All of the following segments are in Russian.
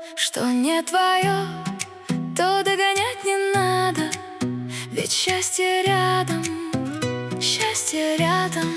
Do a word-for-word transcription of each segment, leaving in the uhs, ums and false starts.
что не твое, то догонять не надо. Ведь счастье рядом, счастье рядом.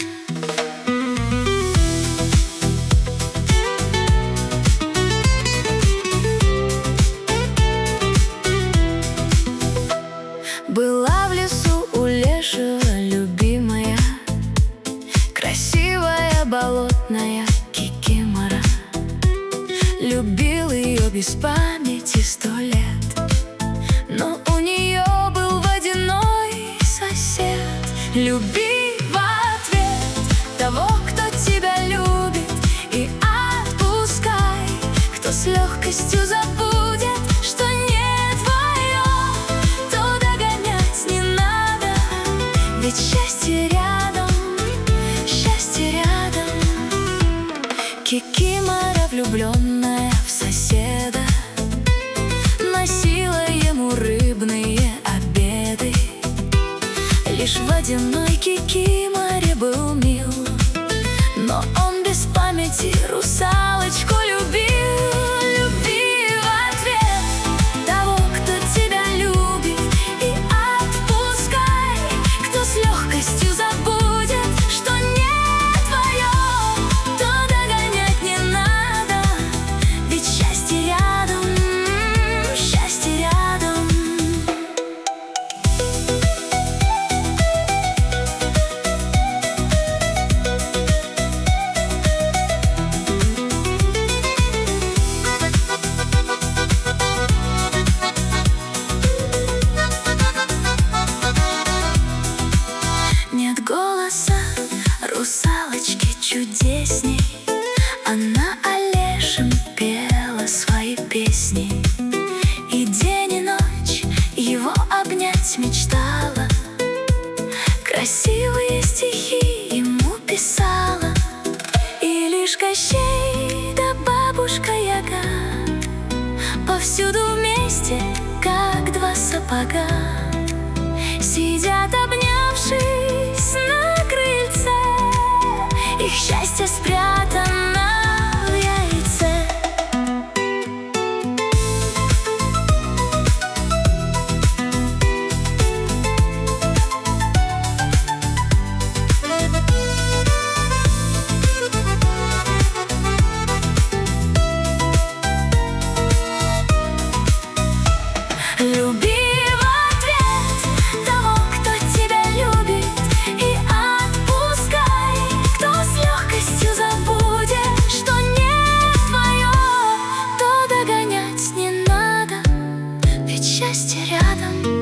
Была в лесу у лешего любимая, красивая болотная кикимора. Любил ее без памяти сто лет, но у нее был водяной сосед. Люби в ответ того, кто тебя любит, и отпускай, кто с легкостью забудет, что не твое, то догонять не надо. Ведь счастье рядом, счастье рядом. Кикимора, влюбленная в соседа, носила ему рыбные обеды. Лишь водяной кикиморе был мил, но он без памяти русалочку любил. Люби в ответ того, кто тебя любит, и отпускай, кто с легкостью забудет, что не твое, то догонять не надо. Ведь счастье рядом, счастье рядом. Нет голоса русалочки чудесней, она о лешем пела свои песни. И день и ночь его обнять мечтала, красивые стихи ему писала. И лишь Кощей да бабушка Яга повсюду вместе, как два сапога, сидят, обнявшись на крыльце. Их счастье спрятано в яйце. Люби в ответ того, кто тебя любит, и отпускай, кто с легкостью забудет, что не твое, то догонять не надо. Ведь счастье рядом.